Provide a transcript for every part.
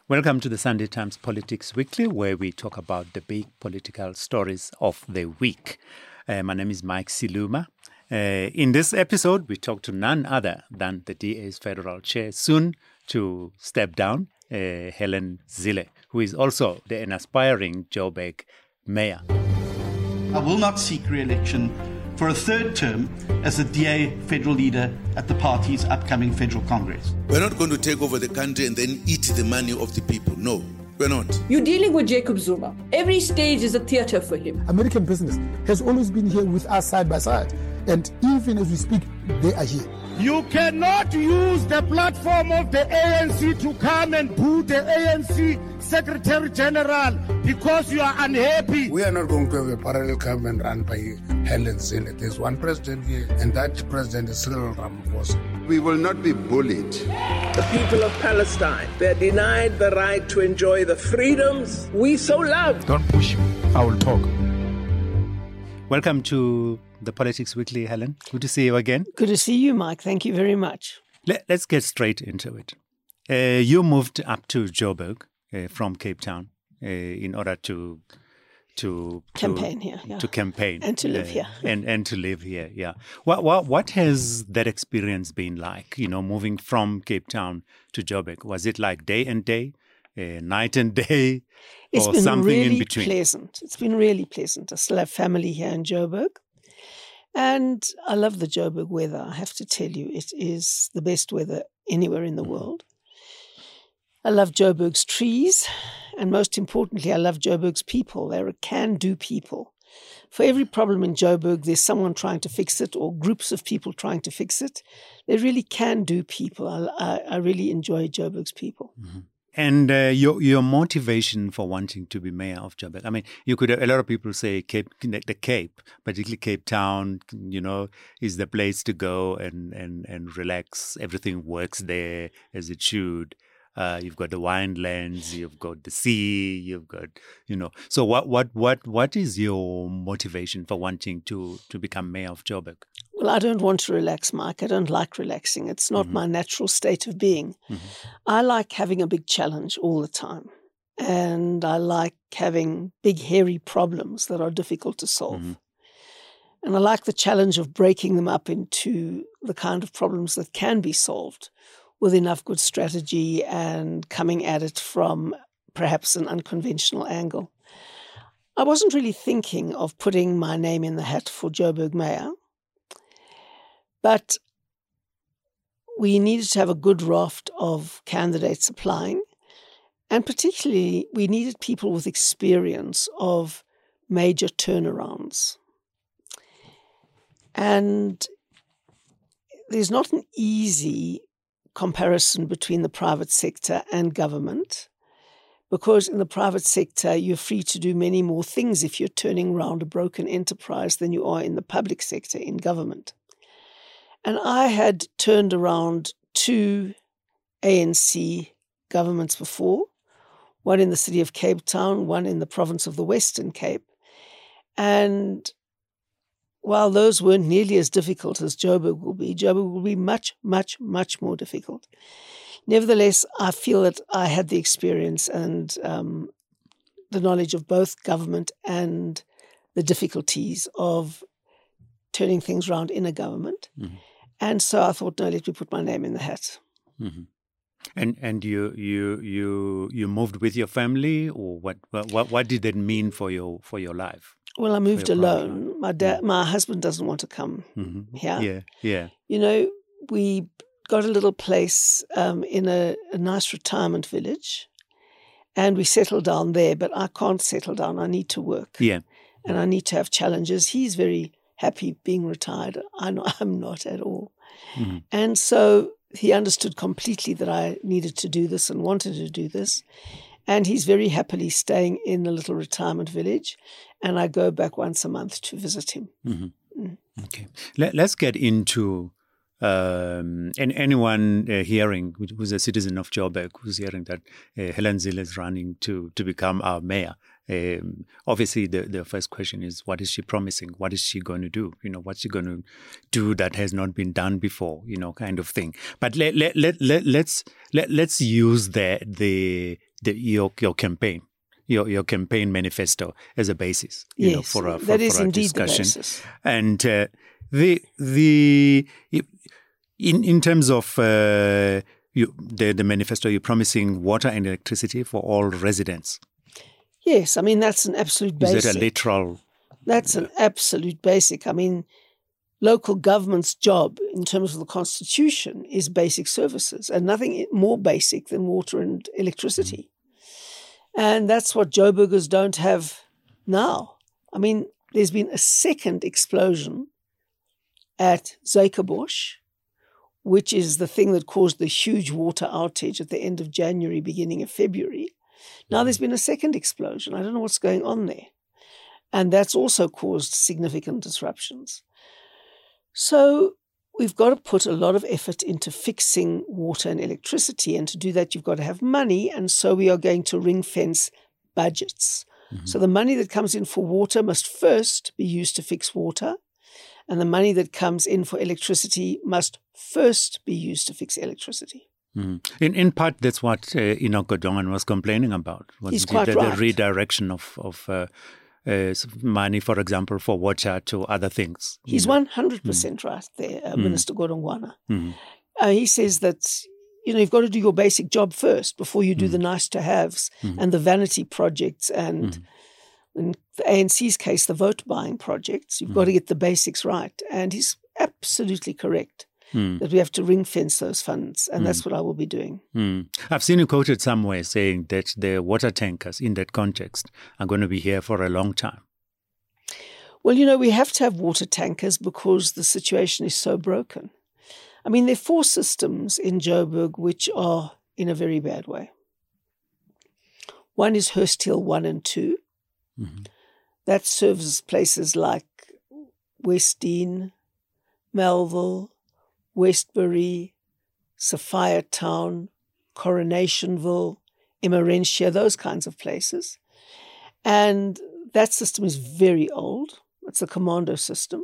Welcome to the Sunday Times Politics Weekly, where we talk about the big political stories of the week. My name is Mike Siluma. In this episode, we talk to none other than the DA's federal chair, soon to step down, Helen Zille, who is also an aspiring Joburg mayor. I will not seek re-election for a third term as the DA federal leader at the party's upcoming federal congress. We're not going to take over the country and then eat the money of the people. No, we're not. You're dealing with Jacob Zuma. Every stage is a theater for him. American business has always been here with us side by side. And even as we speak, they are here. You cannot use the platform of the ANC to come and boo the ANC Secretary General because you are unhappy. We are not going to have a parallel government run by Helen Zille. There's one president here, and that president is Cyril Ramaphosa. We will not be bullied. The people of Palestine, they're denied the right to enjoy the freedoms we so love. Don't push me. I will talk. Welcome to the Politics Weekly, Helen. Good to see you again. Good to see you, Mike. Thank you very much. Let's get straight into it. You moved up to Joburg from Cape Town in order to campaign here, to campaign and to live here, and to live here. Yeah. What has that experience been like? You know, moving from Cape Town to Joburg. Was it like day and day, night and day, or something really in between? Pleasant. It's been really pleasant. I still have family here in Joburg. And I love the Joburg weather. I have to tell you, it is the best weather anywhere in the world. I love Joburg's trees. And most importantly, I love Joburg's people. They're can-do people. For every problem in Joburg, there's someone trying to fix it or groups of people trying to fix it. They're really can-do people. I really enjoy Joburg's people. Mm-hmm. And your motivation for wanting to be mayor of Joburg. I mean, a lot of people say the Cape, particularly Cape Town, you know, is the place to go and relax. Everything works there as it should. You've got the winelands, you've got the sea, you've got, you know. So what is your motivation for wanting to become mayor of Joburg? Well, I don't want to relax, Mike. I don't like relaxing. It's not my natural state of being. Mm-hmm. I like having a big challenge all the time. And I like having big, hairy problems that are difficult to solve. Mm-hmm. And I like the challenge of breaking them up into the kind of problems that can be solved with enough good strategy and coming at it from perhaps an unconventional angle. I wasn't really thinking of putting my name in the hat for Joburg mayor. But we needed to have a good raft of candidates applying. And particularly, we needed people with experience of major turnarounds. And there's not an easy comparison between the private sector and government, because in the private sector, you're free to do many more things if you're turning around a broken enterprise than you are in the public sector in government. And I had turned around 2 ANC governments before, one in the city of Cape Town, one in the province of the Western Cape. And while those weren't nearly as difficult as Joburg will be much, much, much more difficult. Nevertheless, I feel that I had the experience and the knowledge of both government and the difficulties of turning things around in a government. Mm-hmm. And so I thought, no, let me put my name in the hat. Mm-hmm. And you moved with your family, or what did that mean for your life? Well, I moved alone. My husband doesn't want to come here. Yeah. You know, we got a little place in a nice retirement village, and we settled down there. But I can't settle down. I need to work. Yeah. And I need to have challenges. He's very happy being retired. I'm not at all. Mm-hmm. And so he understood completely that I needed to do this and wanted to do this. And he's very happily staying in a little retirement village. And I go back once a month to visit him. Mm-hmm. Okay. Let's get into anyone hearing, who's a citizen of Joburg, who's hearing that Helen Zille is running to become our mayor. Obviously, the first question is, what is she promising? What is she going to do? You know, what's she going to do that has not been done before? You know, kind of thing. But let's use the your campaign. Your campaign manifesto as a basis, for a discussion. The basis. And in terms of the manifesto, you're promising water and electricity for all residents. Yes, I mean that's an absolute basic. Is that a literal? That's an absolute basic. I mean, local government's job in terms of the Constitution is basic services, and nothing more basic than water and electricity. And that's what Joburgers don't have now. I mean, there's been a second explosion at Suikerbosch, which is the thing that caused the huge water outage at the end of January, beginning of February. Now there's been a second explosion. I don't know what's going on there. And that's also caused significant disruptions. So we've got to put a lot of effort into fixing water and electricity. And to do that, you've got to have money. And so we are going to ring fence budgets. Mm-hmm. So the money that comes in for water must first be used to fix water. And the money that comes in for electricity must first be used to fix electricity. Mm-hmm. In part, that's what Enoch Godongwana was complaining about. He's quite right. The redirection of money, for example, for water to other things. He's 100% right there, Minister Godongwana. He says that, you've got to do your basic job first before you do the nice-to-haves and the vanity projects and, in the ANC's case, the vote-buying projects. You've got to get the basics right. And he's absolutely correct that we have to ring-fence those funds, and that's what I will be doing. I've seen you quoted somewhere saying that the water tankers in that context are going to be here for a long time. Well, we have to have water tankers because the situation is so broken. I mean, there are 4 systems in Joburg which are in a very bad way. One is Hurst Hill 1 and 2. That serves places like Westdean, Melville, Westbury, Sophia Town, Coronationville, Emerentia, those kinds of places. And that system is very old. It's a commando system.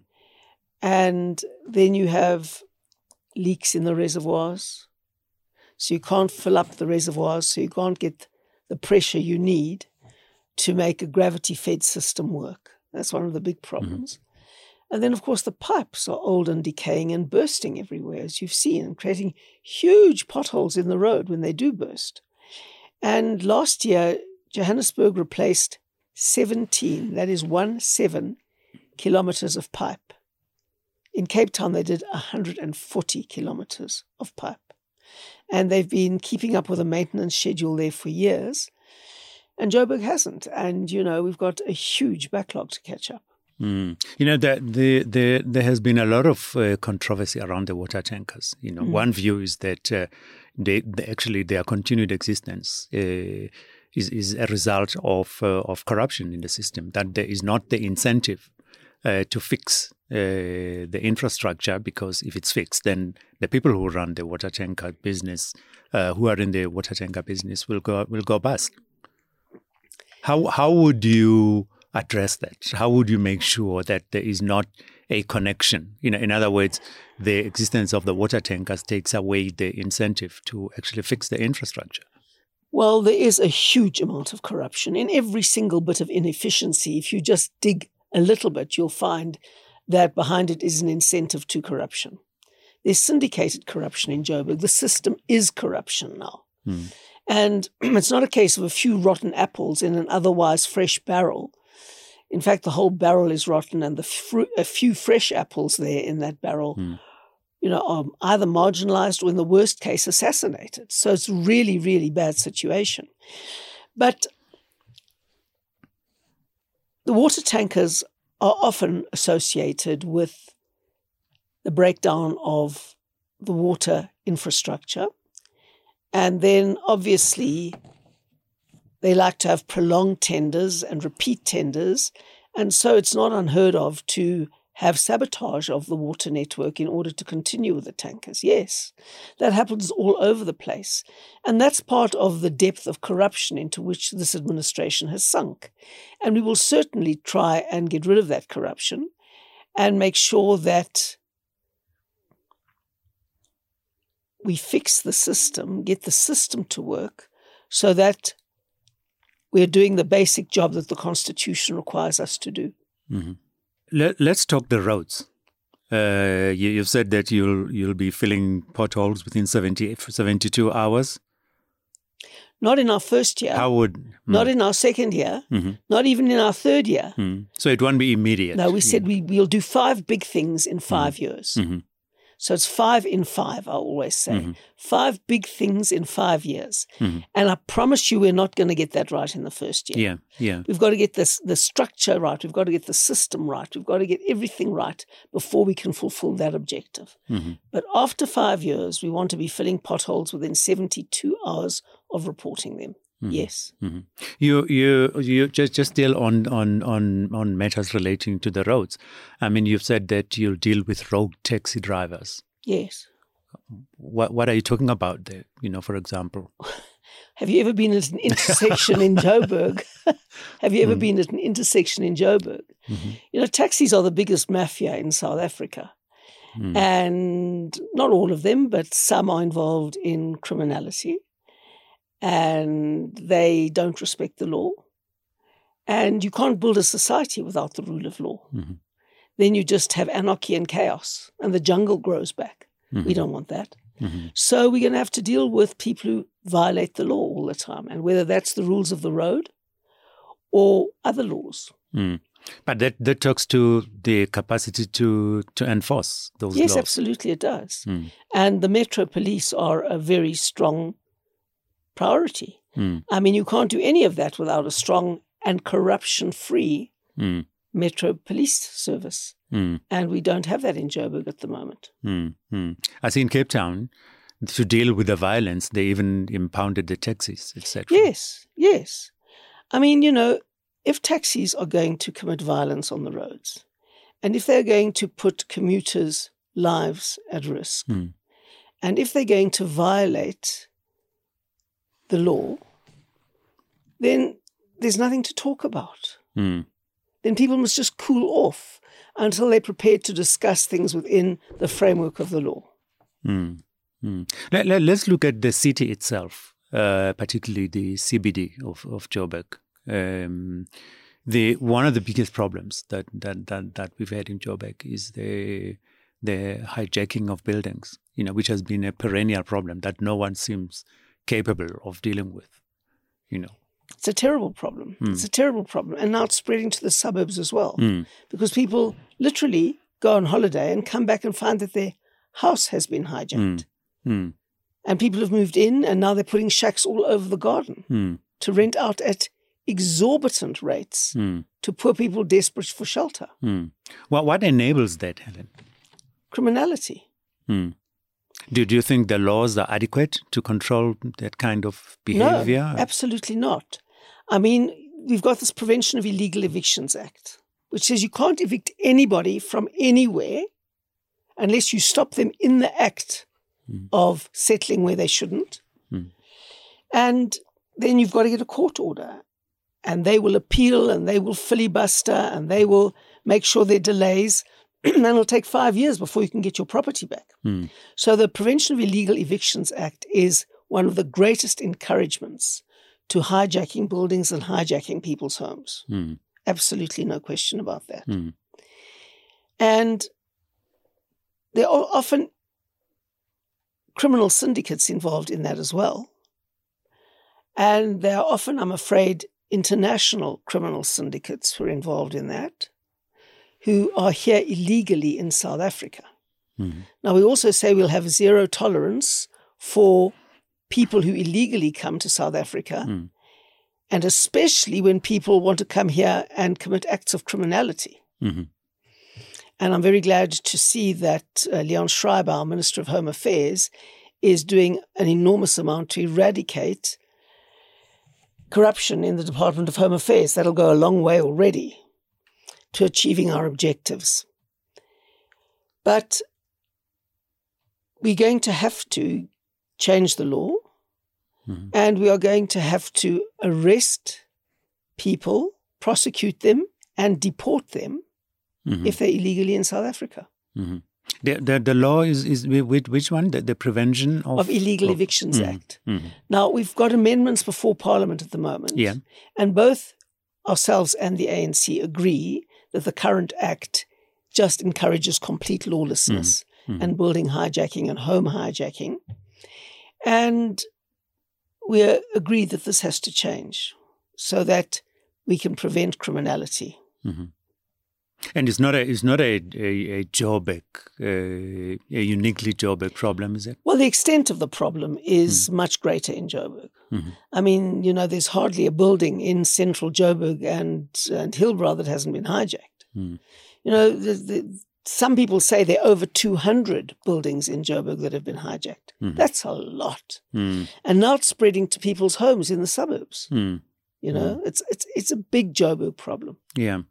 And then you have leaks in the reservoirs. So you can't fill up the reservoirs, so you can't get the pressure you need to make a gravity-fed system work. That's one of the big problems. And then, of course, the pipes are old and decaying and bursting everywhere, as you've seen, and creating huge potholes in the road when they do burst. And last year, Johannesburg replaced 17, that is 17 kilometers of pipe. In Cape Town, they did 140 kilometers of pipe. And they've been keeping up with a maintenance schedule there for years. And Joburg hasn't. And, we've got a huge backlog to catch up. There has been a lot of controversy around the water tankers. One view is that their continued existence is a result of corruption in the system. That there is not the incentive to fix the infrastructure, because if it's fixed, then the people who run the water tanker business, who are in the water tanker business, will go bust. How would you address that? How would you make sure that there is not a connection? In other words, the existence of the water tankers takes away the incentive to actually fix the infrastructure. Well, there is a huge amount of corruption in every single bit of inefficiency. If you just dig a little bit, you'll find that behind it is an incentive to corruption. There's syndicated corruption in Joburg. The system is corruption now. And it's not a case of a few rotten apples in an otherwise fresh barrel. In fact, the whole barrel is rotten, and a few fresh apples there in that barrel, are either marginalized or, in the worst case, assassinated. So it's a really, really bad situation. But the water tankers are often associated with the breakdown of the water infrastructure. And then, obviously, they like to have prolonged tenders and repeat tenders. And so it's not unheard of to have sabotage of the water network in order to continue with the tankers. Yes, that happens all over the place. And that's part of the depth of corruption into which this administration has sunk. And we will certainly try and get rid of that corruption and make sure that we fix the system, get the system to work, so that we're doing the basic job that the Constitution requires us to do. Mm-hmm. Let's talk the roads. You've said that you'll be filling potholes within 72 hours. Not in our first year. Not in our second year. Mm-hmm. Not even in our third year. Mm-hmm. So it won't be immediate. No, we said we'll do 5 big things in 5 years. Mm-hmm. So it's 5 in 5, I always say. Mm-hmm. 5 big things in 5 years. Mm-hmm. And I promise you we're not going to get that right in the first year. Yeah. We've got to get the structure right. We've got to get the system right. We've got to get everything right before we can fulfill that objective. Mm-hmm. But after 5 years, we want to be filling potholes within 72 hours of reporting them. Mm-hmm. Yes. Mm-hmm. You just still on matters relating to the roads. I mean, you've said that you'll deal with rogue taxi drivers. Yes. What are you talking about there? For example. Have you ever been at an intersection in Joburg? Have you ever been at an intersection in Joburg? Mm-hmm. Taxis are the biggest mafia in South Africa. Mm. And not all of them, but some are involved in criminality. And they don't respect the law. And you can't build a society without the rule of law. Mm-hmm. Then you just have anarchy and chaos, and the jungle grows back. Mm-hmm. We don't want that. Mm-hmm. So we're going to have to deal with people who violate the law all the time, and whether that's the rules of the road or other laws. Mm. But that talks to the capacity to enforce those laws. Yes, absolutely it does. Mm. And the Metro Police are a very strong priority. Mm. I mean, you can't do any of that without a strong and corruption-free Metro Police service. Mm. And we don't have that in Joburg at the moment. I see in Cape Town, to deal with the violence, they even impounded the taxis, etc. Yes. I mean, if taxis are going to commit violence on the roads, and if they're going to put commuters' lives at risk, and if they're going to violate the law, then there's nothing to talk about. Then people must just cool off until they're prepared to discuss things within the framework of the law. Let's look at the city itself, particularly the CBD of Joburg. One of the biggest problems that we've had in Joburg is the hijacking of buildings, which has been a perennial problem that no one seems capable of dealing with, It's a terrible problem. It's a terrible problem. And now it's spreading to the suburbs as well. Because people literally go on holiday and come back and find that their house has been hijacked. And people have moved in and now they're putting shacks all over the garden to rent out at exorbitant rates to poor people desperate for shelter. Well, what enables that, Helen? Criminality. Do you think the laws are adequate to control that kind of behavior? No, absolutely not. I mean, we've got this Prevention of Illegal Evictions Act, which says you can't evict anybody from anywhere unless you stop them in the act of settling where they shouldn't. And then you've got to get a court order. And they will appeal and they will filibuster and they will make sure there are delays. And it'll take 5 years before you can get your property back. So the Prevention of Illegal Evictions Act is one of the greatest encouragements to hijacking buildings and hijacking people's homes. Absolutely no question about that. And there are often criminal syndicates involved in that as well. And there are often, I'm afraid, international criminal syndicates who are involved in that, who are here illegally in South Africa. Now, we also say we'll have zero tolerance for people who illegally come to South Africa, and especially when people want to come here and commit acts of criminality. And I'm very glad to see that Leon Schreiber, our Minister of Home Affairs, is doing an enormous amount to eradicate corruption in the Department of Home Affairs. That'll go a long way already to achieving our objectives. But we're going to have to change the law, and we are going to have to arrest people, prosecute them, and deport them if they're illegally in South Africa. The law is which one? The Prevention of Illegal Evictions Act. Now, we've got amendments before Parliament at the moment. Yeah. And both ourselves and the ANC agree that the current act just encourages complete lawlessness and building hijacking and home hijacking. And we agree that this has to change so that we can prevent criminality. And it's not a Joburg, a uniquely Joburg problem, is it? Well, the extent of the problem is much greater in Joburg. I mean, there's hardly a building in central Joburg and Hillbrow that hasn't been hijacked. Some people say there are over 200 buildings in Joburg that have been hijacked. That's a lot. And now it's spreading to people's homes in the suburbs. It's a big Joburg problem. Yeah.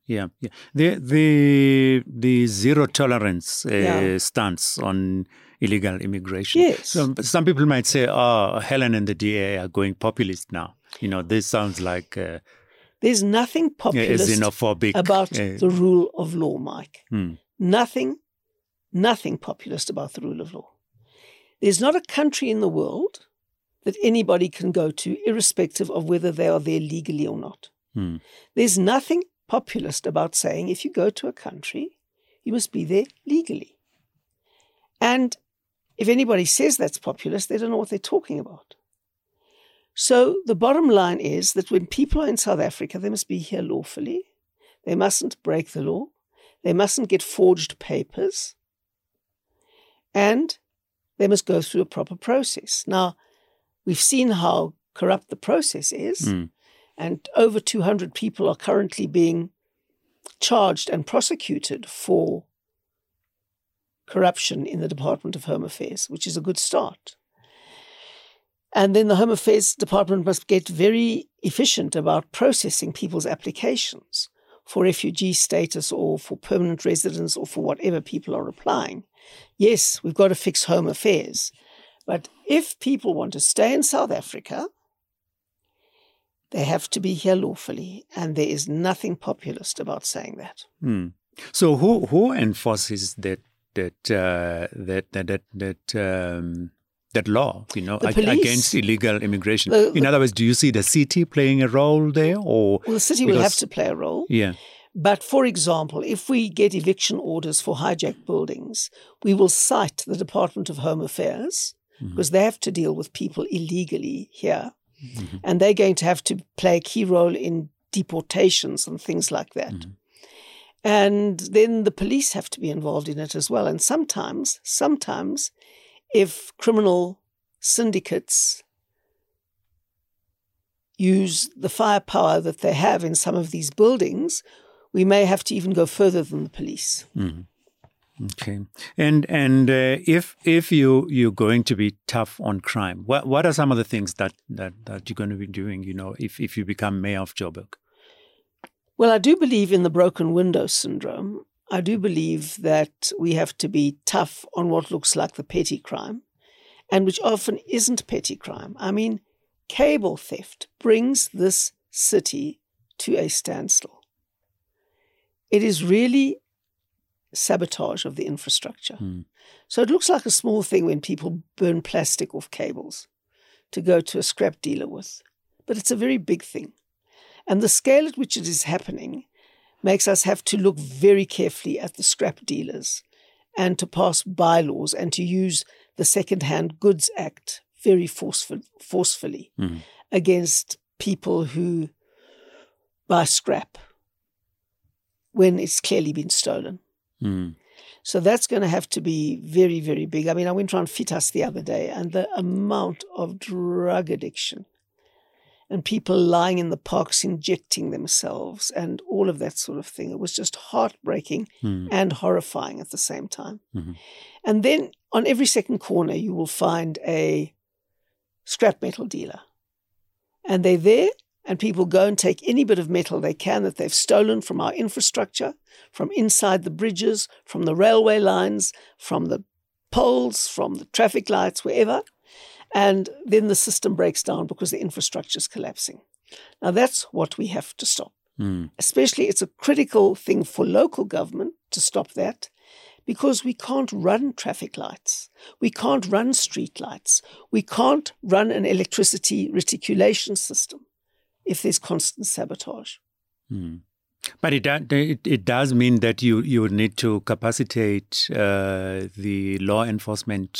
The zero tolerance stance on illegal immigration. Yes. So some people might say, Helen and the DA are going populist now. This sounds like there's nothing populist xenophobic about the rule of law, Mike. Nothing populist about the rule of law. There's not a country in the world that anybody can go to, irrespective of whether they are there legally or not. There's nothing populist about saying if you go to a country, you must be there legally. And if anybody says that's populist, they don't know what they're talking about. So the bottom line is that when people are in South Africa, they must be here lawfully. They mustn't break the law. They mustn't get forged papers. And they must go through a proper process. Now, we've seen how corrupt the process is, and over 200 people are currently being charged and prosecuted for corruption in the Department of Home Affairs, which is a good start. And then the Home Affairs Department must get very efficient about processing people's applications for refugee status or for permanent residence or for whatever people are applying. Yes, we've got to fix Home Affairs. But if people want to stay in South Africa, they have to be here lawfully, and there is nothing populist about saying that. So who enforces that law? Against illegal immigration. In other words, do you see the city playing a role there, or the city will have to play a role? Yeah. But, for example, if we get eviction orders for hijacked buildings, we will cite the Department of Home Affairs, because they have to deal with people illegally here. And they're going to have to play a key role in deportations and things like that. And then the police have to be involved in it as well. And sometimes, if criminal syndicates use the firepower that they have in some of these buildings, we may have to even go further than the police. Okay, and if you're going to be tough on crime, what are some of the things that you're going to be doing? If you become mayor of Joburg. Well, I do believe in the broken window syndrome. I do believe that we have to be tough on what looks like the petty crime, and which often isn't petty crime. I mean, cable theft brings this city to a standstill. It is really sabotage of the infrastructure. So it looks like a small thing when people burn plastic off cables to go to a scrap dealer with, but it's a very big thing. And the scale at which it is happening makes us have to look very carefully at the scrap dealers and to pass bylaws and to use the Second-Hand Goods Act very forcefully against people who buy scrap when it's clearly been stolen. So that's going to have to be very, very big. I mean, I went around Fitas the other day, and the amount of drug addiction and people lying in the parks injecting themselves and all of that sort of thing, it was just heartbreaking and horrifying at the same time. And then on every second corner, you will find a scrap metal dealer. And they're there, and people go and take any bit of metal they can that they've stolen from our infrastructure, from inside the bridges, from the railway lines, from the poles, from the traffic lights, wherever. And then the system breaks down because the infrastructure is collapsing. Now, that's what we have to stop. Especially, it's a critical thing for local government to stop that, Because we can't run traffic lights. We can't run street lights. We can't run an electricity reticulation system if there's constant sabotage. But it does mean that you would need to capacitate the law enforcement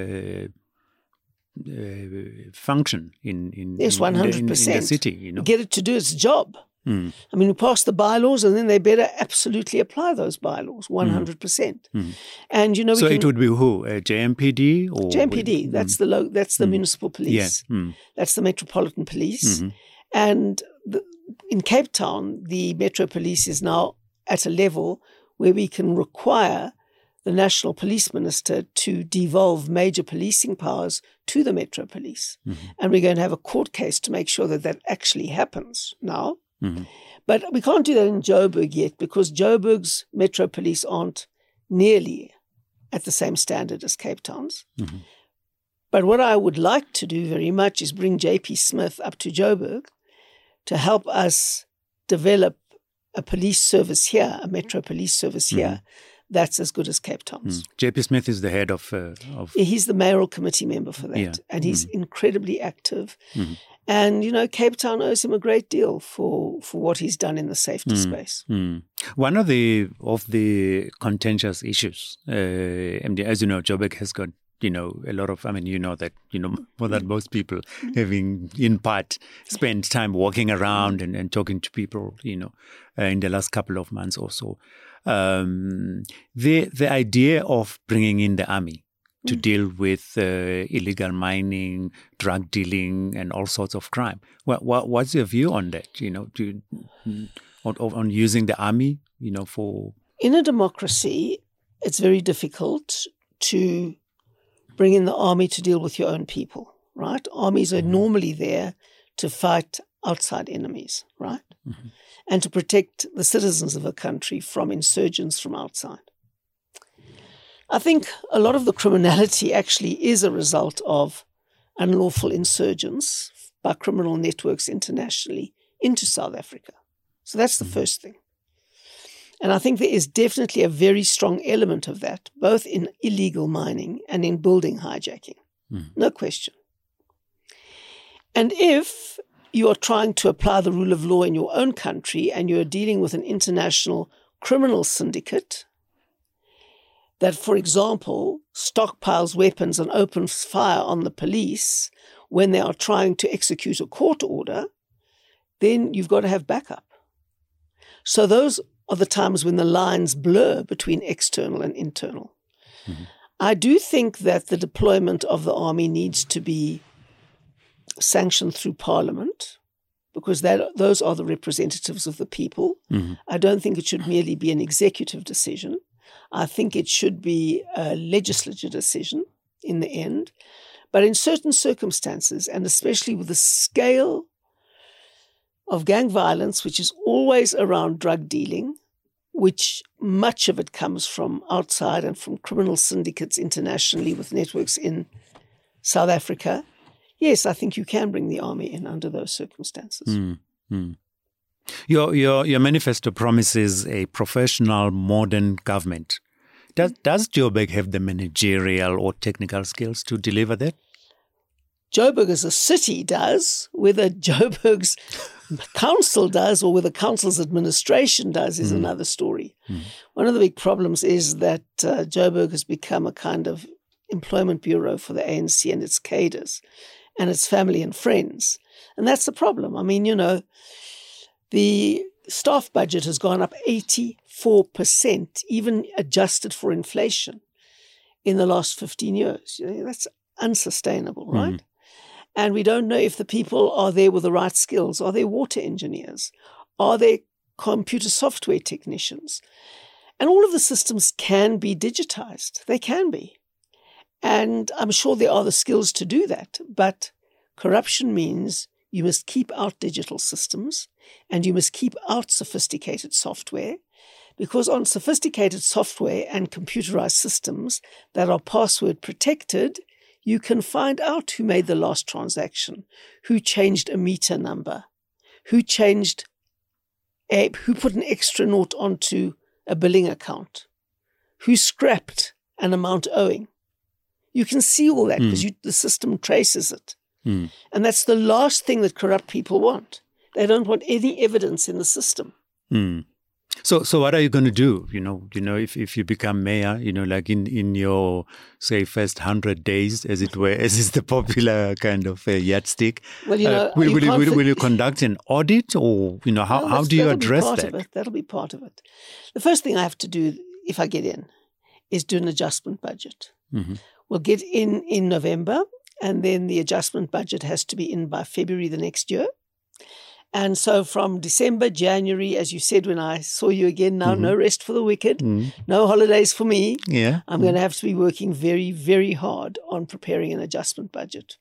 function in 100%. in the city. You know, get it to do its job. I mean, we pass the bylaws, and then they better absolutely apply those bylaws 100%. And you know, so it would be who? JMPD or JMPD? That's the municipal police. Yeah. That's the Metropolitan Police. And in Cape Town, the Metro Police is now at a level where we can require the National Police Minister to devolve major policing powers to the Metro Police. And we're going to have a court case to make sure that that actually happens now. But we can't do that in Joburg yet, because Joburg's Metro Police aren't nearly at the same standard as Cape Town's. But what I would like to do very much is bring JP Smith up to Joburg to help us develop a police service here, a Metro Police service here, that's as good as Cape Town's. JP Smith is the head of... He's the mayoral committee member for that, and he's incredibly active. And, you know, Cape Town owes him a great deal for what he's done in the safety space. One of the contentious issues, as you know, Joburg has got, you know, a lot of, I mean, you know that, you know, more than most people, having in part spent time walking around and talking to people, you know, in the last couple of months or so. The idea of bringing in the army to deal with illegal mining, drug dealing, and all sorts of crime. What's your view on that? You know, on using the army, you know, for... In a democracy, it's very difficult to bring in the army to deal with your own people, right? Armies are normally there to fight outside enemies, right? And to protect the citizens of a country from insurgents from outside. I think a lot of the criminality actually is a result of unlawful insurgence by criminal networks internationally into South Africa. So that's the first thing. And I think there is definitely a very strong element of that, both in illegal mining and in building hijacking. No question. And if you are trying to apply the rule of law in your own country and you're dealing with an international criminal syndicate that, for example, stockpiles weapons and opens fire on the police when they are trying to execute a court order, then you've got to have backup. So those are the times when the lines blur between external and internal. I do think that the deployment of the army needs to be sanctioned through Parliament, because those are the representatives of the people. I don't think it should merely be an executive decision. I think it should be a legislative decision in the end. But in certain circumstances, and especially with the scale of gang violence, which is always around drug dealing, which much of it comes from outside and from criminal syndicates internationally with networks in South Africa, yes, I think you can bring the army in under those circumstances. Your manifesto promises a professional, modern government. Does Joburg have the managerial or technical skills to deliver that? Joburg as a city does. Whether Joburg's council does or whether council's administration does is another story. One of the big problems is that Joburg has become a kind of employment bureau for the ANC and its cadres and its family and friends. And that's the problem. I mean, you know, the staff budget has gone up 84%, even adjusted for inflation, in the last 15 years. You know, that's unsustainable, right? And we don't know if the people are there with the right skills. Are they water engineers? Are they computer software technicians? And all of the systems can be digitized. They can be. And I'm sure there are the skills to do that. But corruption means you must keep out digital systems and you must keep out sophisticated software, because on sophisticated software and computerized systems that are password protected, you can find out who made the last transaction, who changed a meter number, who put an extra note onto a billing account, who scrapped an amount owing. You can see all that because the system traces it. And that's the last thing that corrupt people want. They don't want any evidence in the system. So what are you going to do? If you become mayor, like in your, say, first 100 days, as it were, as is the popular kind of yardstick. Well, will you conduct an audit, or how do you address that? That'll be part of it. The first thing I have to do if I get in is do an adjustment budget. We'll get in November, and then the adjustment budget has to be in by February the next year. And so from December, January, as you said when I saw you again, now no rest for the wicked, no holidays for me. Yeah. I'm going to have to be working very, very hard on preparing an adjustment budget.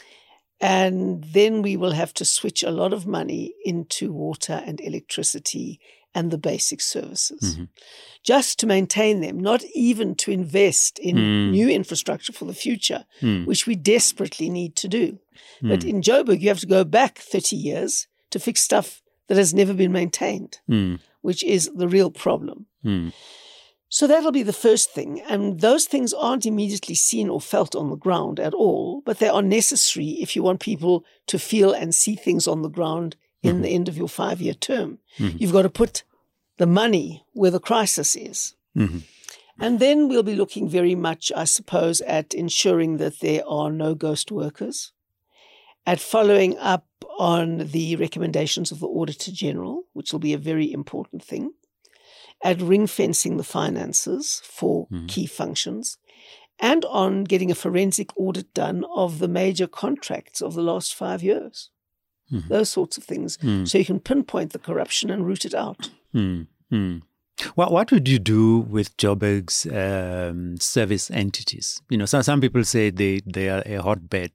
And then we will have to switch a lot of money into water and electricity and the basic services, just to maintain them, not even to invest in new infrastructure for the future, which we desperately need to do. But in Joburg, you have to go back 30 years to fix stuff that has never been maintained, which is the real problem. So that'll be the first thing. And those things aren't immediately seen or felt on the ground at all, but they are necessary if you want people to feel and see things on the ground in the end of your 5-year term. You've got to put the money where the crisis is. And then we'll be looking very much, I suppose, at ensuring that there are no ghost workers, at following up on the recommendations of the Auditor General, which will be a very important thing, at ring-fencing the finances for key functions, and on getting a forensic audit done of the major contracts of the last 5 years. Those sorts of things, so you can pinpoint the corruption and root it out. What would you do with Joburg's service entities? Some people say they are a hotbed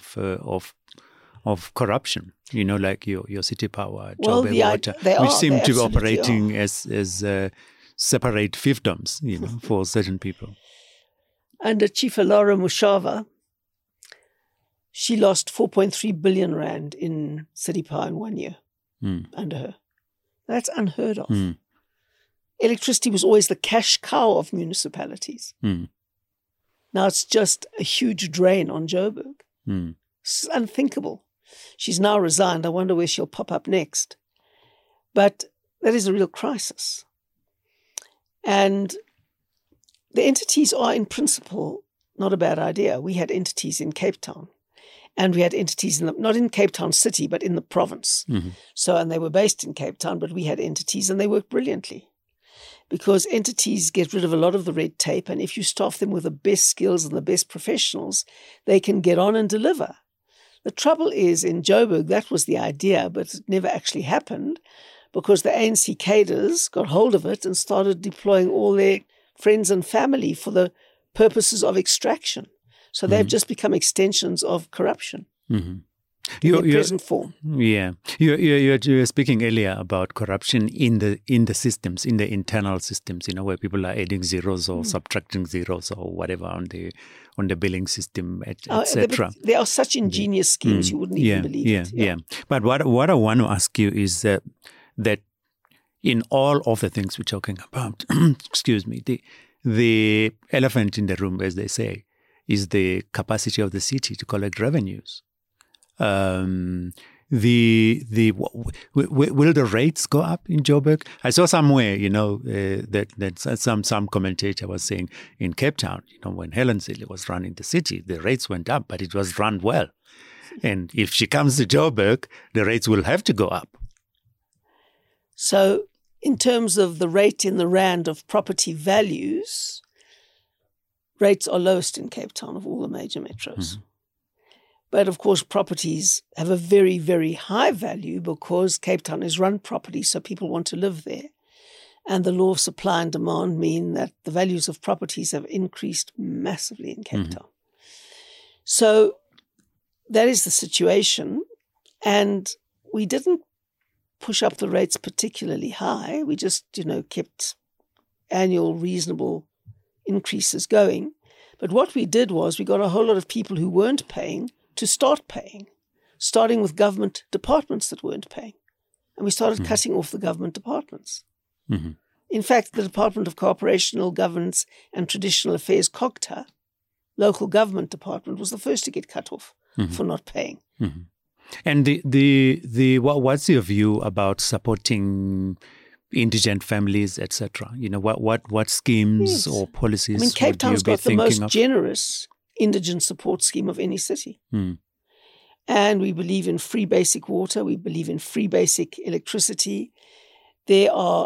of corruption. Like your City Power, Joburg Water, which seem to be operating as separate fiefdoms, for certain people. Under Chief Laura Mushava, she lost 4.3 billion rand in City Power in 1 year under her. That's unheard of. Electricity was always the cash cow of municipalities. Now it's just a huge drain on Joburg. It's unthinkable. She's now resigned. I wonder where she'll pop up next. But that is a real crisis. And the entities are, in principle, not a bad idea. We had entities in Cape Town. And we had entities not in Cape Town City, but in the province. And they were based in Cape Town, but we had entities and they worked brilliantly. Because entities get rid of a lot of the red tape, and if you staff them with the best skills and the best professionals, they can get on and deliver. The trouble is, in Joburg, that was the idea, but it never actually happened because the ANC cadres got hold of it and started deploying all their friends and family for the purposes of extraction. So they've just become extensions of corruption. In their present form. Yeah, you were speaking earlier about corruption in the systems, in the internal systems. Where people are adding zeros or subtracting zeros or whatever on the billing system, etc. There are such ingenious schemes you wouldn't even believe it. Yeah. But what I want to ask you is that in all of the things we're talking about, excuse me, the elephant in the room, as they say, is the capacity of the city to collect revenues. Will the rates go up in Joburg? I saw somewhere, that some commentator was saying in Cape Town, when Helen Zille was running the city, the rates went up, but it was run well. And if she comes to Joburg, the rates will have to go up. So in terms of the rate in the rand of property values, rates are lowest in Cape Town of all the major metros. But of course, properties have a very, very high value because Cape Town is run property, so people want to live there. And the law of supply and demand mean that the values of properties have increased massively in Cape Town. So that is the situation. And we didn't push up the rates particularly high. We just, kept annual reasonable increases going. But what we did was we got a whole lot of people who weren't paying to start paying, starting with government departments that weren't paying. And we started cutting off the government departments. In fact, the Department of Corporational Governance and Traditional Affairs, COGTA, local government department, was the first to get cut off for not paying. Mm-hmm. And what's your view about supporting indigent families, etc.? What schemes or policies? I mean, Cape Town's got the most generous indigent support scheme of any city. And we believe in free basic water. We believe in free basic electricity. There are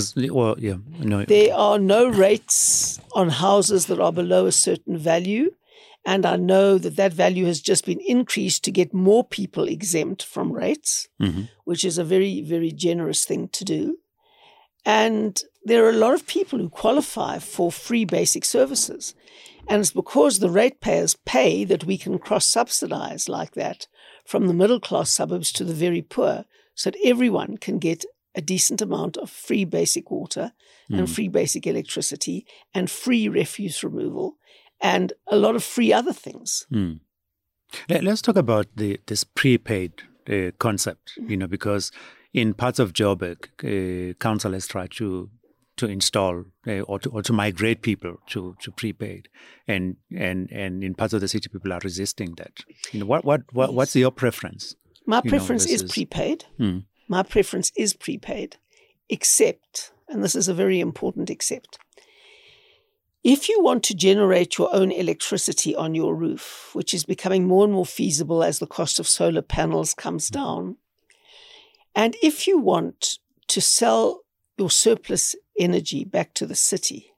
no rates on houses that are below a certain value. And I know that value has just been increased to get more people exempt from rates, which is a very, very generous thing to do. And there are a lot of people who qualify for free basic services. And it's because the ratepayers pay that we can cross-subsidize like that from the middle-class suburbs to the very poor, so that everyone can get a decent amount of free basic water and free basic electricity and free refuse removal and a lot of free other things. Let's talk about this prepaid concept, because in parts of Joburg, council has tried to install or to migrate people to prepaid, and in parts of the city, people are resisting that. What's your preference? My preference is prepaid. My preference is prepaid, except, and this is a very important except, if you want to generate your own electricity on your roof, which is becoming more and more feasible as the cost of solar panels comes down, and if you want to sell your surplus energy back to the city,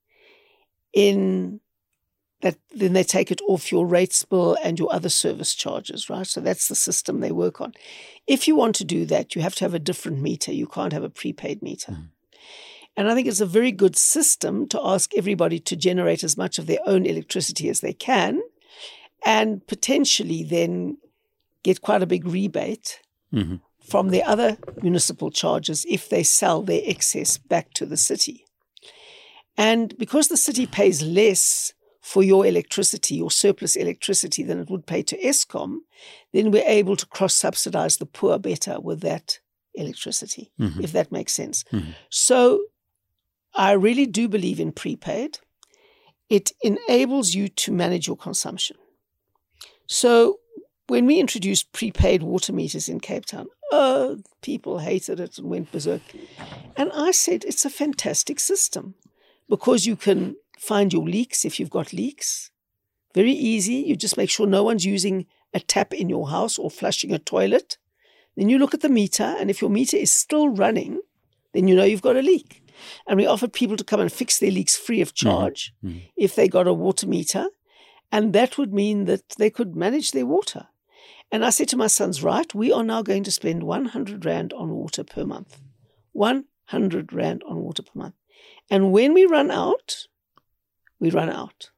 then they take it off your rates bill and your other service charges, right? So that's the system they work on. If you want to do that, you have to have a different meter. You can't have a prepaid meter. And I think it's a very good system to ask everybody to generate as much of their own electricity as they can and potentially then get quite a big rebate from their other municipal charges if they sell their excess back to the city. And because the city pays less for your electricity, your surplus electricity, than it would pay to Eskom, then we're able to cross-subsidize the poor better with that electricity, if that makes sense. So I really do believe in prepaid. It enables you to manage your consumption. So when we introduced prepaid water meters in Cape Town, people hated it and went berserk. And I said, it's a fantastic system because you can find your leaks if you've got leaks. Very easy. You just make sure no one's using a tap in your house or flushing a toilet. Then you look at the meter, and if your meter is still running, then you know you've got a leak. And we offered people to come and fix their leaks free of charge if they got a water meter. And that would mean that they could manage their water. And I said to my sons, right, we are now going to spend 100 Rand on water per month. 100 Rand on water per month. And when we run out, we run out.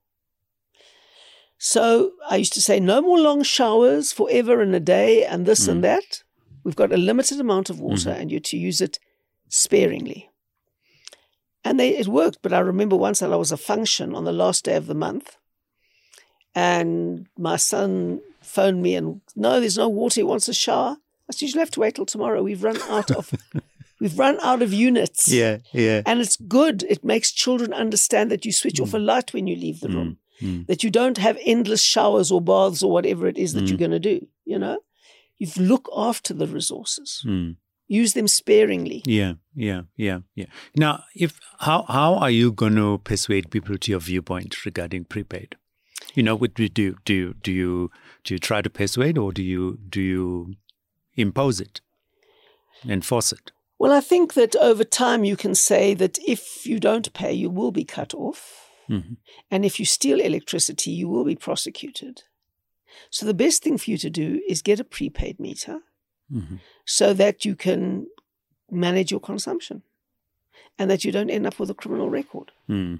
So I used to say, no more long showers forever in a day and this and that. We've got a limited amount of water and you're to use it sparingly. And it worked. But I remember once that I was a function on the last day of the month and my son phoned me and, no, there's no water. He wants a shower. I said, you'll have to wait till tomorrow. We've run out of units. Yeah. And it's good. It makes children understand that you switch off a light when you leave the room, that you don't have endless showers or baths or whatever it is that you're going to do, you know? You look after the resources. Use them sparingly. Yeah. Now, how are you going to persuade people to your viewpoint regarding prepaid? What do you try to persuade, or do you impose it, enforce it? Well, I think that over time you can say that if you don't pay, you will be cut off. And if you steal electricity, you will be prosecuted. So the best thing for you to do is get a prepaid meter so that you can manage your consumption and that you don't end up with a criminal record.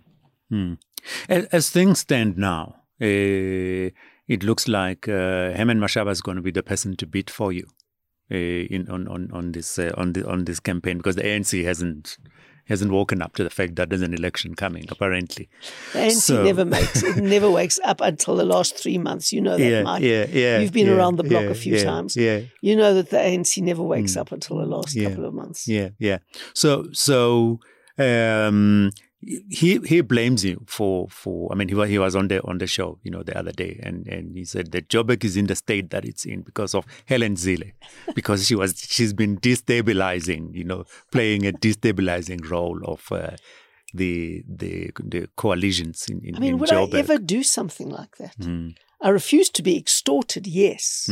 As things stand now, it looks like Herman Mashaba is going to be the person to beat for you on this campaign, because the ANC hasn't woken up to the fact that there's an election coming, apparently. The ANC never wakes up until the last 3 months. You know that, Mike. You've been around the block a few times. You know that the ANC never wakes up until the last couple of months. So he blames you for. I mean, he was on the show, the other day, and he said that Joburg is in the state that it's in because of Helen Zille, because she's been destabilizing, playing a destabilizing role of the coalitions in would Joburg. I ever do something like that? I refuse to be extorted. Yes,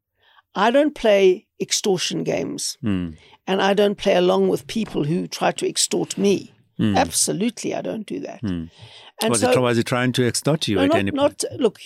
I don't play extortion games, and I don't play along with people who try to extort me. Absolutely, I don't do that. And was he trying to extort you at any point? Look,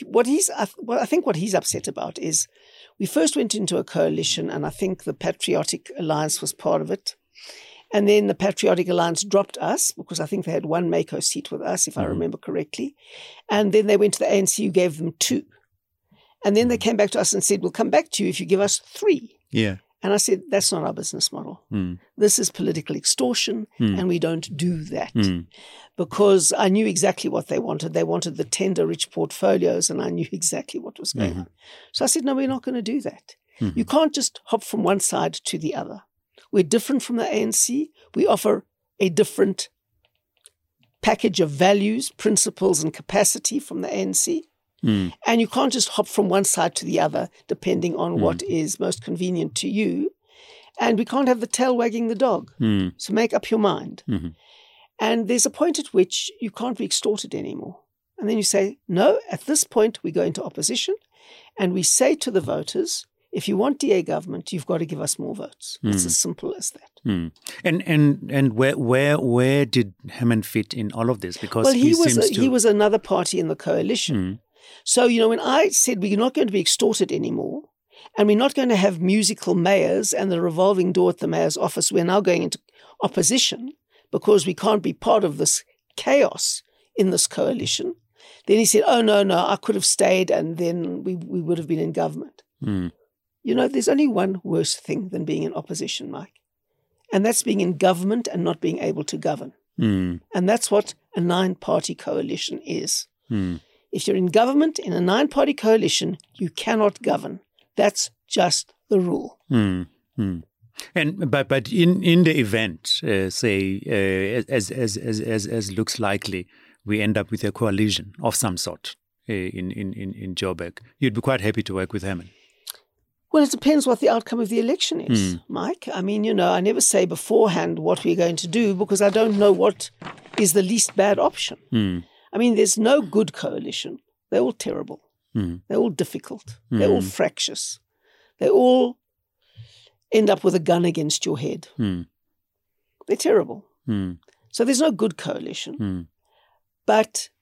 I think what he's upset about is we first went into a coalition, and I think the Patriotic Alliance was part of it. And then the Patriotic Alliance dropped us because I think they had one Mako seat with us, if I remember correctly. And then they went to the ANC, who gave them 2. And then they came back to us and said, we'll come back to you if you give us 3. Yeah. And I said, that's not our business model. This is political extortion, and we don't do that. Because I knew exactly what they wanted. They wanted the tender-rich portfolios, and I knew exactly what was going on. So I said, no, we're not going to do that. You can't just hop from one side to the other. We're different from the ANC. We offer a different package of values, principles, and capacity from the ANC. And you can't just hop from one side to the other depending on what is most convenient to you. And we can't have the tail wagging the dog. So make up your mind. And there's a point at which you can't be extorted anymore. And then you say, no, at this point we go into opposition and we say to the voters, if you want DA government, you've got to give us more votes. It's as simple as that. And where did Herman fit in all of this? Because he was another party in the coalition. So, when I said we're not going to be extorted anymore and we're not going to have musical mayors and the revolving door at the mayor's office, we're now going into opposition because we can't be part of this chaos in this coalition. Then he said, oh, no, I could have stayed and then we would have been in government. There's only one worse thing than being in opposition, Mike. And that's being in government and not being able to govern. And that's what a 9-party coalition is. If you're in government in a 9-party coalition, you cannot govern. That's just the rule. And but in the event, say as looks likely, we end up with a coalition of some sort in Joburg, you'd be quite happy to work with Herman. Well, it depends what the outcome of the election is, Mike. I mean, I never say beforehand what we're going to do because I don't know what is the least bad option. I mean, there's no good coalition. They're all terrible. They're all difficult. They're all fractious. They all end up with a gun against your head. They're terrible. So there's no good coalition. But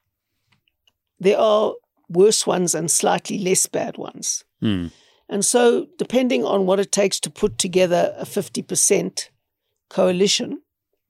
there are worse ones and slightly less bad ones. And so depending on what it takes to put together a 50% coalition,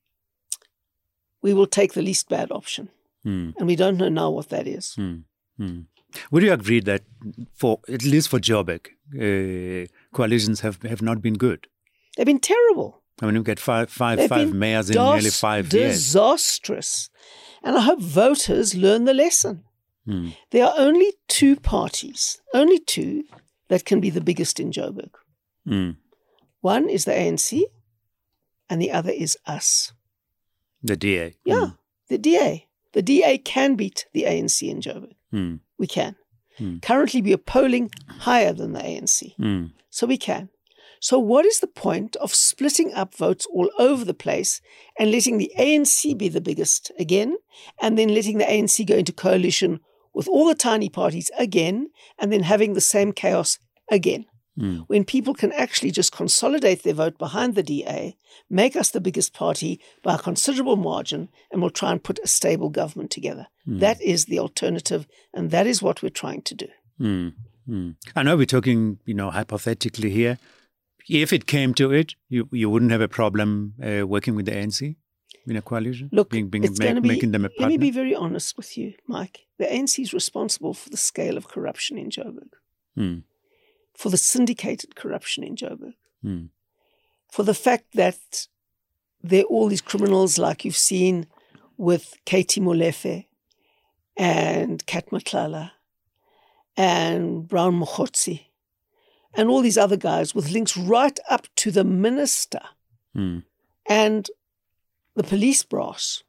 we will take the least bad option. And we don't know now what that is. Would you agree that at least for Joburg, coalitions have not been good? They've been terrible. I mean, we've got five mayors in nearly 5 years. Disastrous. And I hope voters learn the lesson. There are only 2 parties, only 2, that can be the biggest in Joburg. One is the ANC and the other is us. The DA. Yeah, the DA. The DA can beat the ANC in Joburg. We can. Currently, we are polling higher than the ANC. So we can. So what is the point of splitting up votes all over the place and letting the ANC be the biggest again, and then letting the ANC go into coalition with all the tiny parties again, and then having the same chaos again? When people can actually just consolidate their vote behind the DA, make us the biggest party by a considerable margin, and we'll try and put a stable government together. That is the alternative, and that is what we're trying to do. I know we're talking, hypothetically here. If it came to it, you wouldn't have a problem working with the ANC in a coalition? Look, making them a partner? Let me be very honest with you, Mike. The ANC is responsible for the scale of corruption in Joburg. For the syndicated corruption in Joburg, for the fact that there are all these criminals like you've seen with Katie Molefe and Kat Matlala and Brown Mokhotsi and all these other guys with links right up to the minister. And the police brass.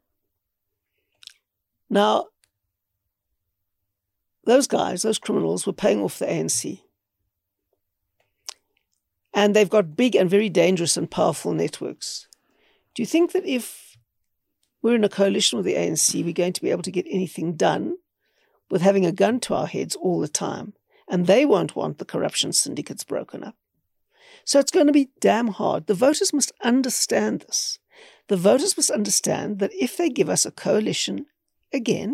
Now, those guys, those criminals, were paying off the ANC. And they've got big and very dangerous and powerful networks. Do you think that if we're in a coalition with the ANC, we're going to be able to get anything done with having a gun to our heads all the time? And they won't want the corruption syndicates broken up. So it's going to be damn hard. The voters must understand this. The voters must understand that if they give us a coalition again,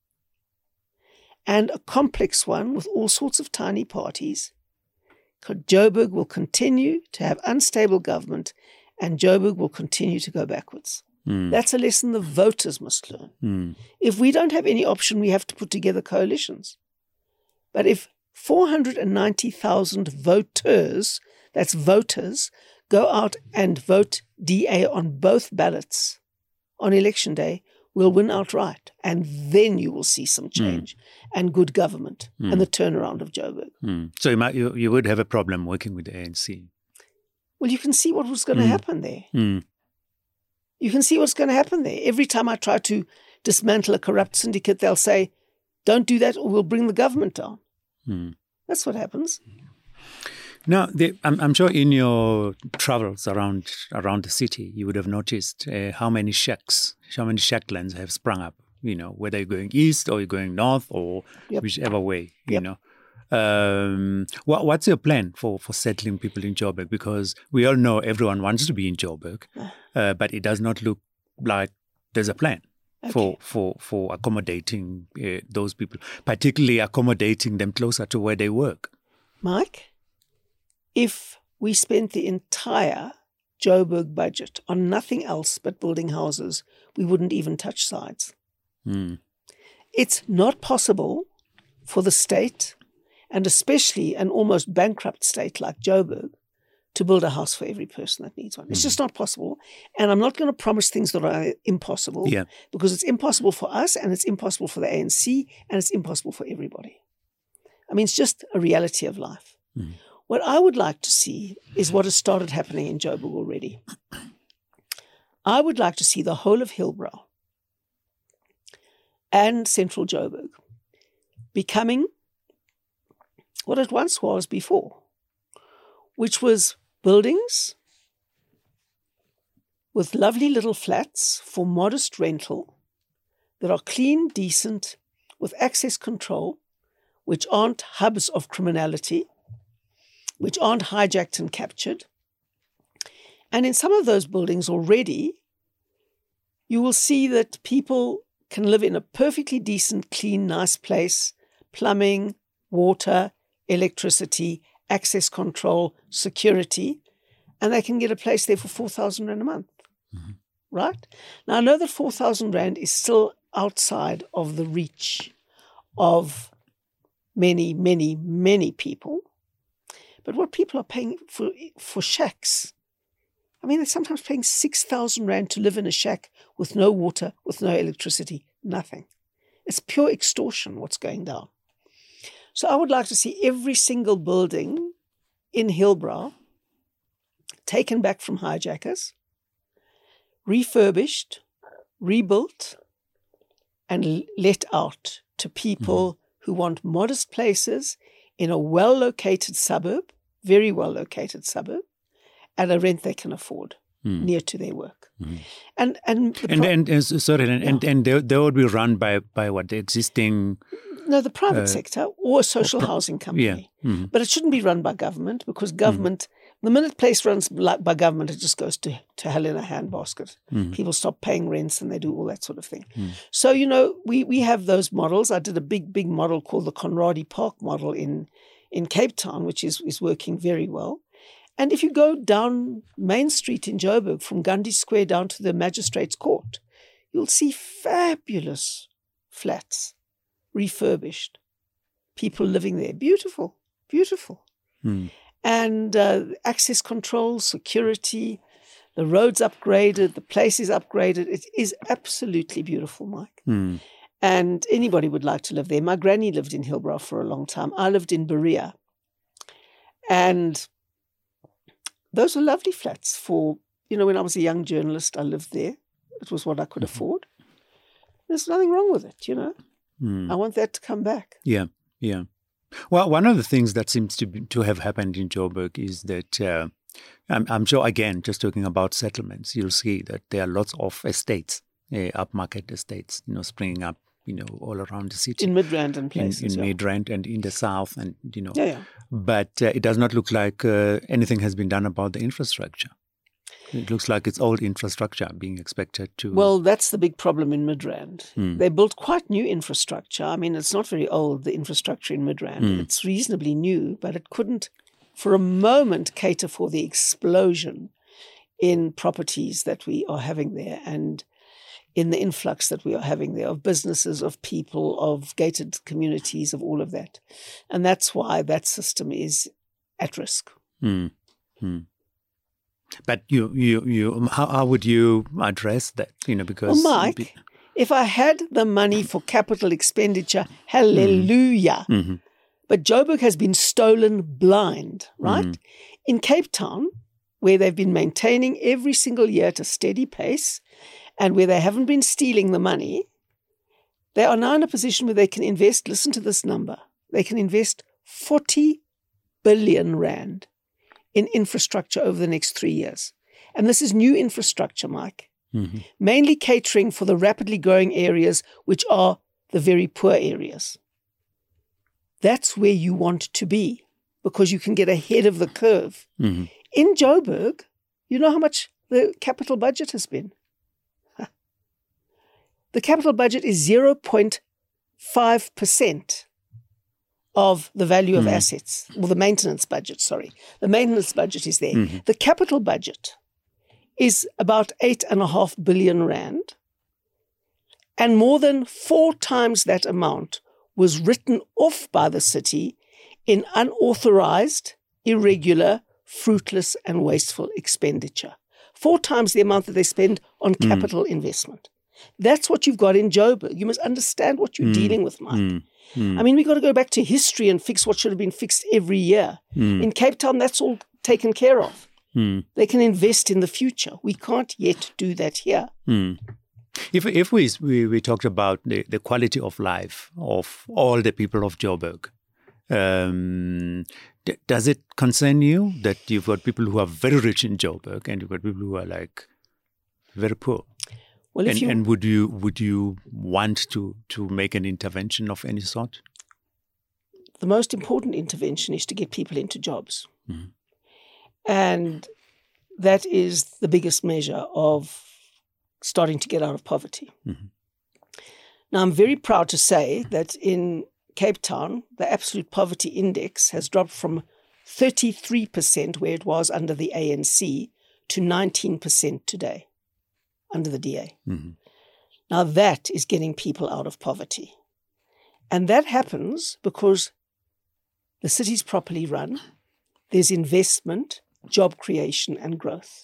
and a complex one with all sorts of tiny parties, Joburg will continue to have unstable government and Joburg will continue to go backwards. That's a lesson the voters must learn. If we don't have any option, we have to put together coalitions. But if 490,000 voters, that's voters, go out and vote DA on both ballots on election day, we'll win outright. And then you will see some change and good government and the turnaround of Joburg. So you would have a problem working with the ANC? Well, you can see what was going to happen there. You can see what's going to happen there. Every time I try to dismantle a corrupt syndicate, they'll say, don't do that or we'll bring the government down. That's what happens. Now, I'm sure in your travels around the city, you would have noticed how many shacklands have sprung up, whether you're going east or you're going north or whichever way, you know. What's your plan for settling people in Joburg? Because we all know everyone wants to be in Joburg, but it does not look like there's a plan for accommodating those people, particularly accommodating them closer to where they work. Mike, if we spent the entire Joburg budget on nothing else but building houses, we wouldn't even touch sides. It's not possible for the state, and especially an almost bankrupt state like Joburg, to build a house for every person that needs one. It's just not possible. And I'm not going to promise things that are impossible because it's impossible for us and it's impossible for the ANC and it's impossible for everybody. I mean, it's just a reality of life. What I would like to see is what has started happening in Joburg already. I would like to see the whole of Hillbrow and central Joburg becoming what it once was before, which was buildings with lovely little flats for modest rental that are clean, decent, with access control, which aren't hubs of criminality, which aren't hijacked and captured. And in some of those buildings already, you will see that people can live in a perfectly decent, clean, nice place, plumbing, water, electricity, access control, security, and they can get a place there for 4,000 Rand a month, right? Now, I know that 4,000 Rand is still outside of the reach of many, many, many people, but what people are paying for shacks, I mean, they're sometimes paying 6,000 Rand to live in a shack with no water, with no electricity, nothing. It's pure extortion what's going down. So I would like to see every single building in Hillbrow taken back from hijackers, refurbished, rebuilt, and let out to people who want modest places in a well-located suburb, very well-located suburb, at a rent they can afford, near to their work. And they would be run by what, the existing... No, the private sector or a social housing company. But it shouldn't be run by government because government, the minute place runs by government, it just goes to hell in a handbasket. People stop paying rents and they do all that sort of thing. So, we have those models. I did a big model called the Conradie Park model in Cape Town, which is working very well. And if you go down Main Street in Joburg, from Gandhi Square down to the Magistrates Court, you'll see fabulous flats, refurbished, people living there. Beautiful, beautiful. And access control, security, the roads upgraded, the place is upgraded. It is absolutely beautiful, Mike. And anybody would like to live there. My granny lived in Hillbrow for a long time. I lived in Berea. And those were lovely flats for, when I was a young journalist, I lived there. It was what I could afford. There's nothing wrong with it, I want that to come back. Yeah. Well, one of the things that seems to have happened in Joburg is that I'm sure, again, just talking about settlements, you'll see that there are lots of estates, upmarket estates, springing up, all around the city. In Midrand and places. In Midrand and in the south, and, Yeah. But it does not look like anything has been done about the infrastructure. It looks like it's old infrastructure being expected to... Well, that's the big problem in Midrand. They built quite new infrastructure. I mean, it's not very old, the infrastructure in Midrand. It's reasonably new, but it couldn't, for a moment, cater for the explosion in properties that we are having there and in the influx that we are having there of businesses, of people, of gated communities, of all of that. And that's why that system is at risk. But how would you address that? Because well, Mike, if I had the money for capital expenditure, hallelujah. But Joburg has been stolen blind, right? In Cape Town, where they've been maintaining every single year at a steady pace, and where they haven't been stealing the money, they are now in a position where they can invest, listen to this number, they can invest 40 billion rand in infrastructure over the next 3 years. And this is new infrastructure, Mike, mainly catering for the rapidly growing areas, which are the very poor areas. That's where you want to be, because you can get ahead of the curve. In Joburg, you know how much the capital budget has been? The capital budget is 0.5% of the value of assets, or the maintenance budget, sorry. The maintenance budget is there. The capital budget is about 8.5 billion rand, and more than 4 times that amount was written off by the city in unauthorized, irregular, fruitless and wasteful expenditure. 4 times the amount that they spend on capital investment. That's what you've got in Joburg. You must understand what you're dealing with, Mike. I mean, we've got to go back to history and fix what should have been fixed every year. In Cape Town, that's all taken care of. They can invest in the future. We can't yet do that here. If we talked about the quality of life of all the people of Joburg, does it concern you that you've got people who are very rich in Joburg and you've got people who are like very poor? Well, and would you want to make an intervention of any sort? The most important intervention is to get people into jobs. And that is the biggest measure of starting to get out of poverty. Now, I'm very proud to say that in Cape Town, the absolute poverty index has dropped from 33%, where it was under the ANC, to 19% today, under the DA. Now, that is getting people out of poverty. And that happens because the city's properly run, there's investment, job creation, and growth.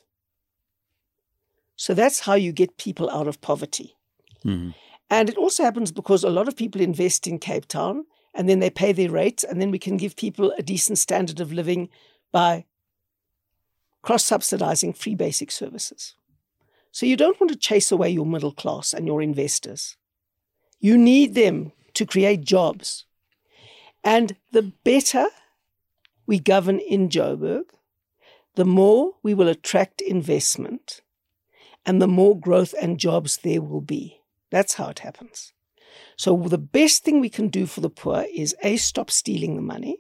So that's how you get people out of poverty. And it also happens because a lot of people invest in Cape Town and then they pay their rates, and then we can give people a decent standard of living by cross-subsidizing free basic services. So you don't want to chase away your middle class and your investors. You need them to create jobs. And the better we govern in Joburg, the more we will attract investment and the more growth and jobs there will be. That's how it happens. So the best thing we can do for the poor is A, stop stealing the money,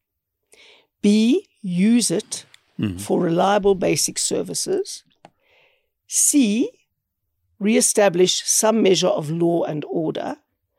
B, use it for reliable basic services, C, reestablish some measure of law and order,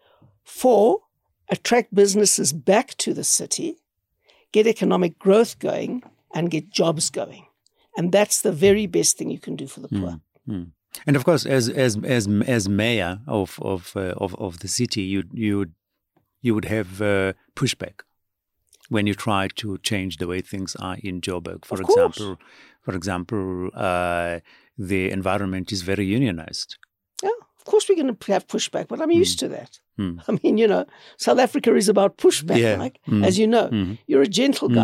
4, attract businesses back to the city, get economic growth going, and get jobs going. And that's the very best thing you can do for the poor. And of course, as mayor of the city, you would have pushback when you try to change the way things are in Joburg. For example, the environment is very unionized. Yeah, of course we're going to have pushback, but I'm used to that. I mean, South Africa is about pushback, Mike. As you know, you're a gentle guy.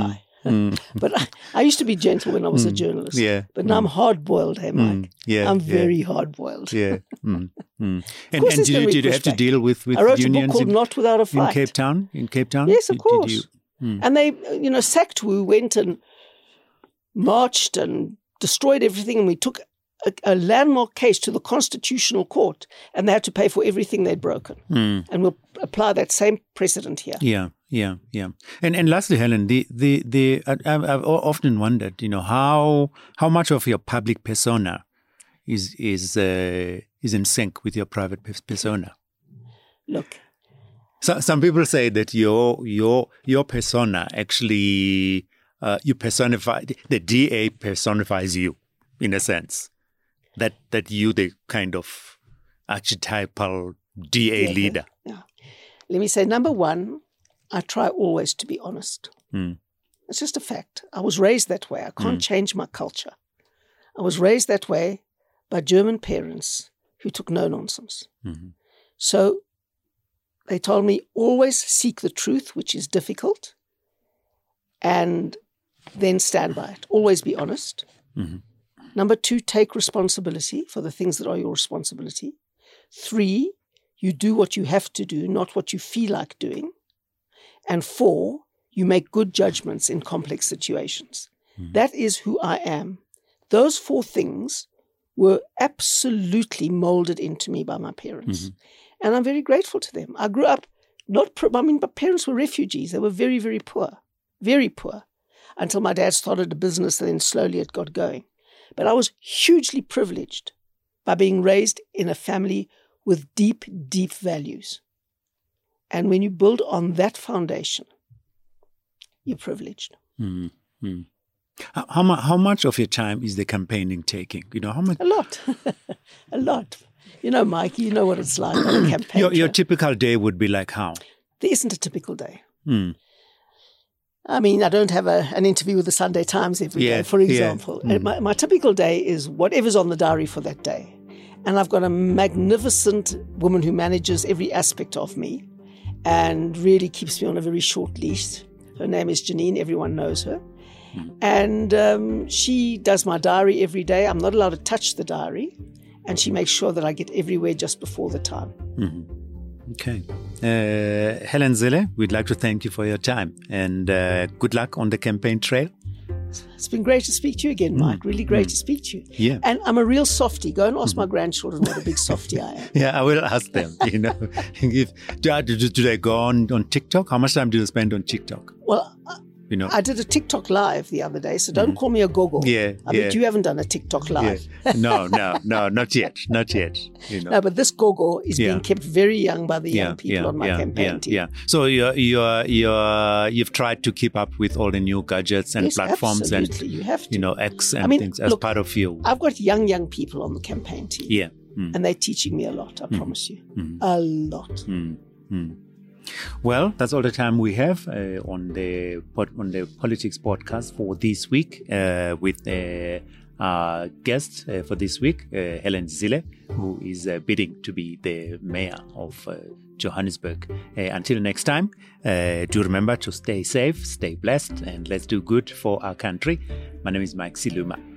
But I used to be gentle when I was a journalist. Yeah. But now I'm hard-boiled, hey, Mike? Yeah. I'm very hard-boiled. Yeah. And there's gonna be did you have to pushback. deal with I wrote a book unions called Not Without a Fight. in Cape Town? Yes, of Did course. you- And they, SACTWU went and marched and destroyed everything, and we took a landmark case to the Constitutional Court, and they had to pay for everything they'd broken. And we'll apply that same precedent here. Yeah. And lastly, Helen, I've often wondered, how much of your public persona is in sync with your private persona. Look. So some people say that your persona actually you personify, the DA personifies you in a sense. That you the kind of archetypal DA leader. Yeah. Let me say, number one, I try always to be honest. It's just a fact. I was raised that way. I can't change my culture. I was raised that way by German parents who took no nonsense. So they told me, always seek the truth, which is difficult, and then stand by it. Always be honest. Number two, take responsibility for the things that are your responsibility. 3, you do what you have to do, not what you feel like doing. And 4, you make good judgments in complex situations. That is who I am. Those 4 things were absolutely molded into me by my parents. And I'm very grateful to them. I grew up my parents were refugees. They were very, very poor, until my dad started a business, and then slowly it got going. But I was hugely privileged by being raised in a family with deep, deep values. And when you build on that foundation, you're privileged. How much of your time is the campaigning taking? How much? A lot. A lot. Mike, you know what it's like on a campaign. Your typical day would be like how? There isn't a typical day. I mean, I don't have an interview with the Sunday Times every day, for example. My typical day is whatever's on the diary for that day. And I've got a magnificent woman who manages every aspect of me and really keeps me on a very short leash. Her name is Janine. Everyone knows her. And she does my diary every day. I'm not allowed to touch the diary. And she makes sure that I get everywhere just before the time. Okay. Helen Zille, we'd like to thank you for your time, and good luck on the campaign trail. It's been great to speak to you again, Mike. Really great to speak to you. Yeah. And I'm a real softie. Go and ask my grandchildren what a big softie I am. Yeah, I will ask them. Do they go on TikTok? How much time do you spend on TikTok? Well, I did a TikTok live the other day, so don't call me a gogo. I bet you haven't done a TikTok live. No, not yet. No, but this gogo is being kept very young by the young people on my campaign team. Yeah. So you've tried to keep up with all the new gadgets and platforms, absolutely. You have to. X and things as part of you. I've got young people on the campaign team. Yeah. And they're teaching me a lot, I promise you. A lot. Well, that's all the time we have on the Politics podcast for this week with our guest for this week, Helen Zille, who is bidding to be the mayor of Johannesburg. Until next time, do remember to stay safe, stay blessed, and let's do good for our country. My name is Mike Siluma.